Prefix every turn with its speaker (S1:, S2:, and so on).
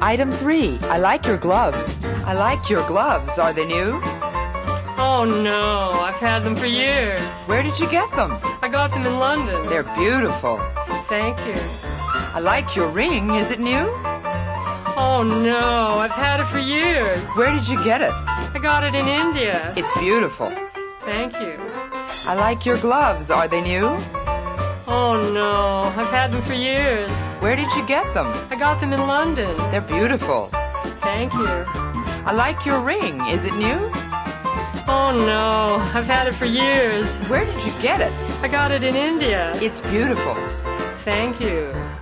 S1: Item 3. I like your gloves. I like your gloves. Are they new?
S2: Oh, no. I've had them for years.
S1: Where did you get them?
S2: I got them in London.
S1: They're beautiful.
S2: Thank you.
S1: I like your ring. Is it new?
S2: Oh, no. I've had it for years.
S1: Where did you get it?
S2: I got it in India.
S1: It's beautiful.
S2: Thank you.
S1: I like your gloves. Are they new?
S2: Oh, no. I've had them for years.
S1: Where did you get them?
S2: I got them in London.
S1: They're beautiful.
S2: Thank you.
S1: I like your ring. Is it new?
S2: Oh, no. I've had it for years.
S1: Where did you get it?
S2: I got it in India.
S1: It's beautiful.
S2: Thank you.